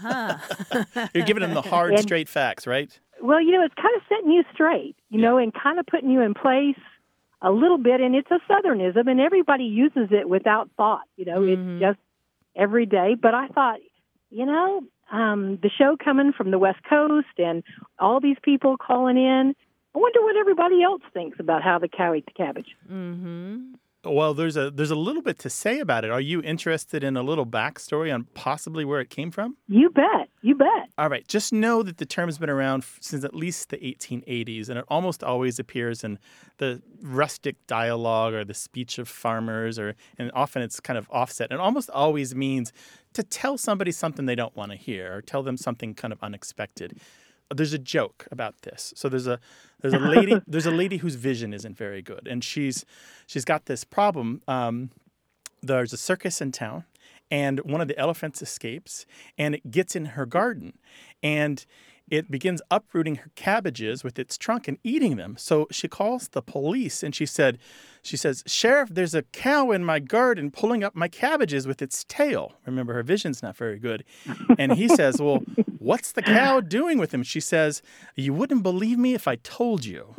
Uh-huh. You're giving them the hard, And- straight facts, right? Well, you know, it's kind of setting you straight, you know, and kind of putting you in place a little bit. And it's a Southernism, and everybody uses it without thought. You know, Mhm. it's just every day. But I thought, you know, um, the show coming from the West Coast and all these people calling in, I wonder what everybody else thinks about how the cow ate the cabbage. Mm-hmm. Well, there's a there's a little bit to say about it. Are you interested in a little backstory on possibly where it came from? You bet. You bet. All right. Just know that the term has been around f- since at least the eighteen eighties, and it almost always appears in the rustic dialogue or the speech of farmers, or and often it's kind of offset. It almost always means to tell somebody something they don't want to hear, or tell them something kind of unexpected. There's a joke about this. So there's a there's a lady there's a lady whose vision isn't very good, and she's she's got this problem. Um, there's a circus in town, and one of the elephants escapes, and it gets in her garden, and it begins uprooting her cabbages with its trunk and eating them. So she calls the police, and she said, she says, "Sheriff, there's a cow in my garden pulling up my cabbages with its tail." Remember, her vision's not very good. And he says, "Well, what's the cow doing with him?" She says, "You wouldn't believe me if I told you."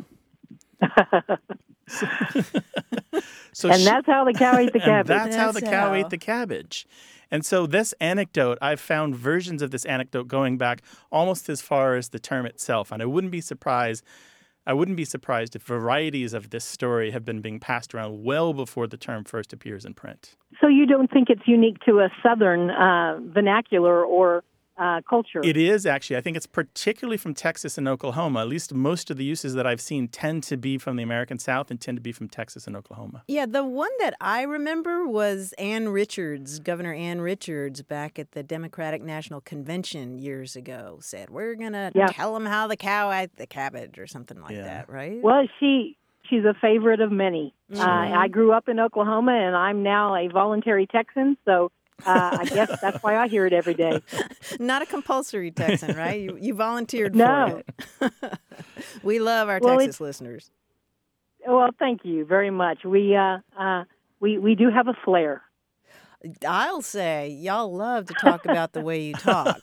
so, so And she- that's how the cow ate the and cabbage. that's how the That's cow how. ate the cabbage. And so this anecdote, I've found versions of this anecdote going back almost as far as the term itself. And I wouldn't be surprised, I wouldn't be surprised if varieties of this story have been being passed around well before the term first appears in print. So you don't think it's unique to a Southern uh, vernacular or uh, culture? It is actually. I think it's particularly from Texas and Oklahoma. At least most of the uses that I've seen tend to be from the American South and tend to be from Texas and Oklahoma. Yeah, the one that I remember was Ann Richards, Governor Ann Richards, back at the Democratic National Convention years ago, said, "We're going to Yeah. tell them how the cow ate the cabbage," or something like Yeah. that, right? Well, she she's a favorite of many. Mhm. Uh, I grew up in Oklahoma, and I'm now a voluntary Texan, so uh, I guess that's why I hear it every day. Not a compulsory Texan, right? You, you volunteered No. for it. We love our Well, Texas it's- listeners. Well, thank you very much. We uh, uh, we we do have a flair. I'll say, y'all love to talk about the way you talk.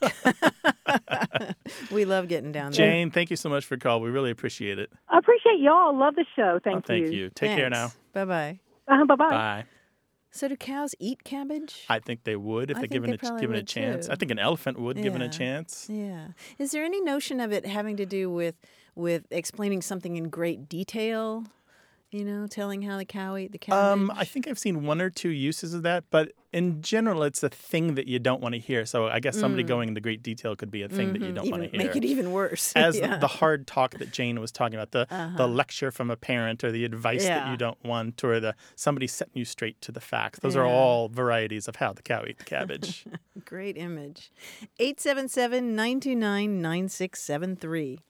We love getting down there. Jane, thank you so much for the call. We really appreciate it. I appreciate y'all. Love the show. Thank Oh, thank you. you. Take care now. Bye-bye. Uh, bye bye. Bye. So do cows eat cabbage? I think they would if I they're think given they a probably given a would, chance. too. I think an elephant would given a Yeah. chance. Yeah. Is there any notion of it having to do with with explaining something in great detail? You know, telling how the cow ate the cabbage? Um, I think I've seen one or two uses of that, but in general, it's a thing that you don't want to hear. So I guess somebody Mm. going into great detail could be a thing that you Mhm. don't Even- want to hear. Make it even worse. As Yeah. the hard talk that Jane was talking about, the Uh-huh. the lecture from a parent or the advice that Yeah. you don't want, or the somebody setting you straight to the facts. Those are Yeah. all varieties of how the cow ate the cabbage. Great image. eight seven seven, nine two nine, nine six seven three.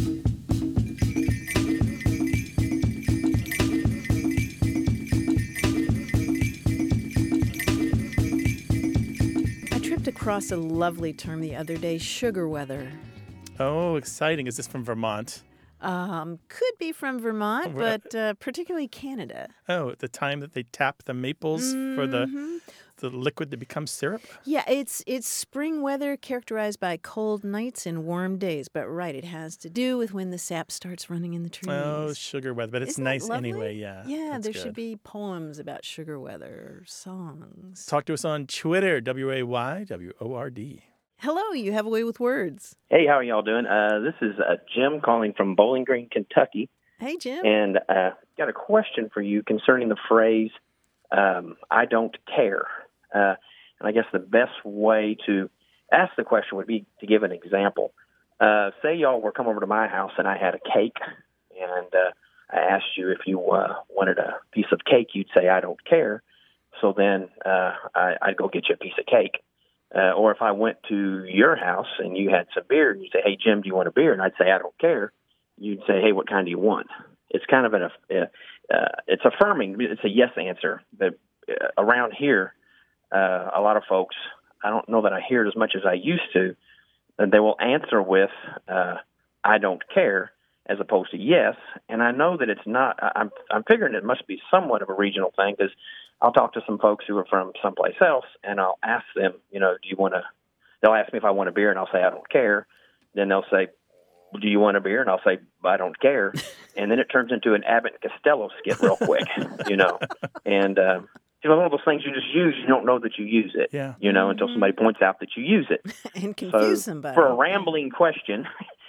I tripped across a lovely term the other day, sugar weather. Oh, exciting. Is this from Vermont? Um, could be from Vermont, Right. but uh, particularly Canada. Oh, at the time that they tap the maples for the Mhm. the liquid that becomes syrup? Yeah, it's it's spring weather characterized by cold nights and warm days. But right, it has to do with when the sap starts running in the trees. Oh, sugar weather. But it's Isn't that nice lovely? anyway, yeah. Yeah, That's there good. should be poems about sugar weather, or songs. Talk to us on Twitter, W A Y W O R D. Hello, you have a way with words. Hey, how are y'all doing? Uh, this is uh, Jim calling from Bowling Green, Kentucky, Hey, Jim. and uh, got a question for you concerning the phrase um, "I don't care." Uh, and I guess the best way to ask the question would be to give an example. Uh, say y'all were come over to my house and I had a cake, and uh, I asked you if you uh, wanted a piece of cake. You'd say, "I don't care." So then uh, I, I'd go get you a piece of cake. Uh, or if I went to your house and you had some beer, and you say, "Hey, Jim, do you want a beer?" And I'd say, "I don't care." You'd say, "Hey, what kind do you want?" It's kind of an, uh, uh, it's affirming. It's a yes answer. But uh, around here, uh, a lot of folks, I don't know that I hear it as much as I used to, and they will answer with, uh, "I don't care," as opposed to yes. And I know that it's not, I'm, I'm figuring it must be somewhat of a regional thing, because I'll talk to some folks who are from someplace else, and I'll ask them, you know, do you want to, they'll ask me if I want a beer, and I'll say, "I don't care." Then they'll say, "Well, do you want a beer?" And I'll say, "I don't care." And then it turns into an Abbott and Costello skit real quick, you know. And, um, you know, one of those things you just use, you don't know that you use it, Yeah. you know, until somebody points out that you use it. And confuse so somebody. For a rambling question,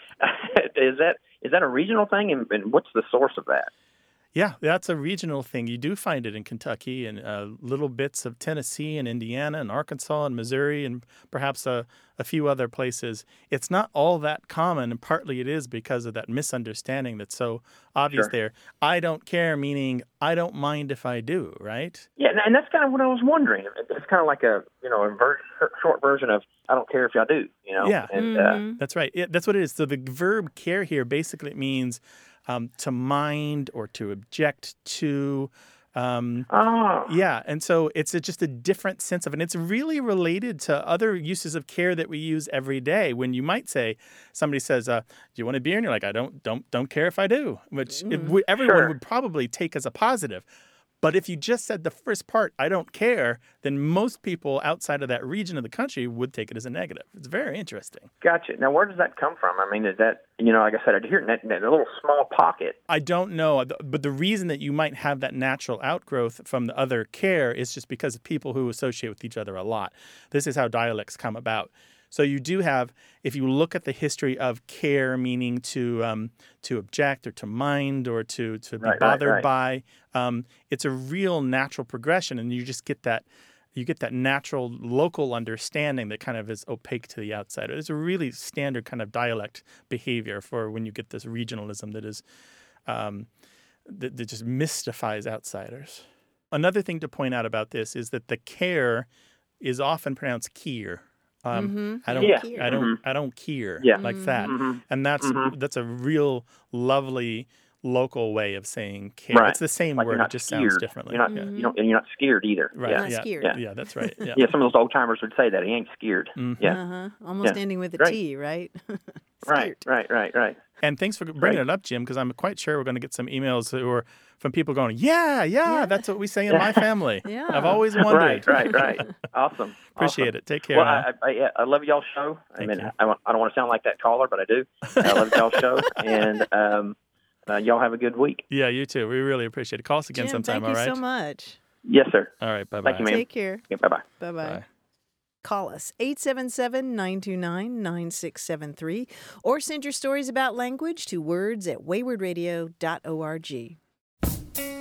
is that is that a regional thing, and, and what's the source of that? Yeah, that's a regional thing. You do find it in Kentucky and uh, little bits of Tennessee and Indiana and Arkansas and Missouri and perhaps a, a few other places. It's not all that common, and partly it is because of that misunderstanding that's so obvious Sure. there. I don't care, meaning I don't mind if I do, right? Yeah, and- and that's kind of what I was wondering. It's kind of like a you know a ver- short version of "I don't care if y'all do," you know. Yeah, And, Mm-hmm. uh, that's right. Yeah, that's what it is. So the verb care here basically means um, to mind or to object to. Um, oh, Yeah, and so it's a, just a different sense of it. And it's really related to other uses of care that we use every day. When you might say, somebody says, uh, "Do you want a beer?" And you're like, "I don't, don't, don't care if I do," which it would, everyone Sure. would probably take as a positive. But if you just said the first part, "I don't care," then most people outside of that region of the country would take it as a negative. It's very interesting. gotcha. Now, where does that come from? I mean, is that you know, like I said, I hear it in that, in that little small pocket. I don't know, but the reason that you might have that natural outgrowth from the other care is just because of people who associate with each other a lot. This is how dialects come about. So you do have, if you look at the history of care, meaning to um, to object or to mind or to, to be Right, right, bothered right. by, um, it's a real natural progression, and you just get that you get that natural local understanding that kind of is opaque to the outsider. It's a really standard kind of dialect behavior for when you get this regionalism that is um, that, that just mystifies outsiders. Another thing to point out about this is that the care is often pronounced kier. Um, Mhm. I don't, Yeah. I don't, Mhm. I don't care Yeah. like that, Mhm. and that's Mhm. that's a real lovely local way of saying care. Right. It's the same Like word, you're it not just scared. sounds differently. You're not, yeah. you don't, and you're not scared either. Right. Yeah. Not yeah. scared. Yeah. That's right. Yeah. Yeah, some of those old timers would say that he ain't scared. Mhm. Yeah, Uh-huh. Almost Yeah. ending with a Great. T, right? right, Scared. right, right, right. And thanks for bringing Great. it up, Jim, because I'm quite sure we're going to get some emails who are from people going, yeah, yeah, Yeah. that's what we say in my family. Yeah. I've always wondered. Right, right, right. Awesome. Appreciate awesome. it. Take care Well, now. I, I, yeah, I love y'all's show. I Thank mean, you. I, want- I don't want to sound like that caller, but I do. I love y'all's show, and um, uh, y'all have a good week. Yeah, you too. We really appreciate it. Call us again Jim, sometime, thank all you right? so much. Yes, sir. All right, bye-bye. Thank you, ma'am. Take care. Yeah, bye-bye. Bye-bye. Bye. Call us, eight seven seven, nine two nine, nine six seven three, or send your stories about language to words at wayward radio dot org.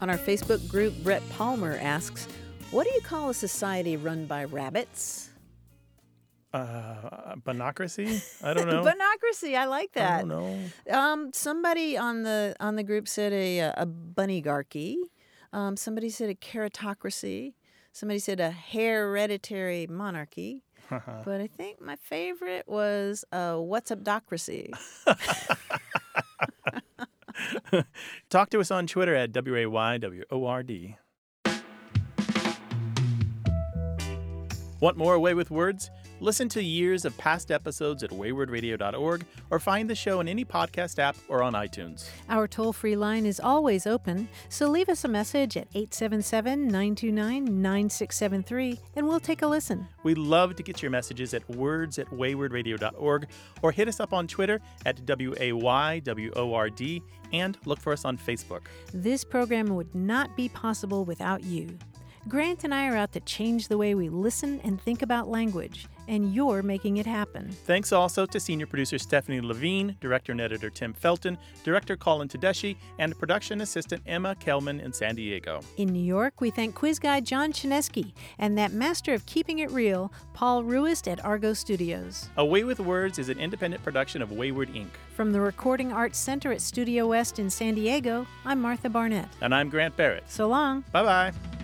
On our Facebook group, Brett Palmer asks, what do you call a society run by rabbits? Uh, Bonocracy? I don't know. Bonocracy, I like that. I don't know. Um, somebody on the on the group said a a bunnygarchy. Um, somebody said a keratocracy. Somebody said a hereditary monarchy. But I think my favorite was a what's updocracy. Talk to us on Twitter at W A Y W O R D. Want more Away with Words? Listen to years of past episodes at wayward radio dot org or find the show in any podcast app or on iTunes. Our toll-free line is always open, so leave us a message at eight seven seven, nine two nine, nine six seven three and we'll take a listen. We love to get your messages at words at wayward radio dot org or hit us up on Twitter at W A Y W O R D and look for us on Facebook. This program would not be possible without you. Grant and I are out to change the way we listen and think about language, and you're making it happen. Thanks also to senior producer Stephanie Levine, director and editor Tim Felton, director Colin Tedeschi, and production assistant Emma Kelman in San Diego. In New York, we thank quiz guy John Chinesky and that master of keeping it real, Paul Ruist at Argo Studios. Away with Words is an independent production of Wayward Incorporated. From the Recording Arts Center at Studio West in San Diego, I'm Martha Barnett. And I'm Grant Barrett. So long. Bye-bye.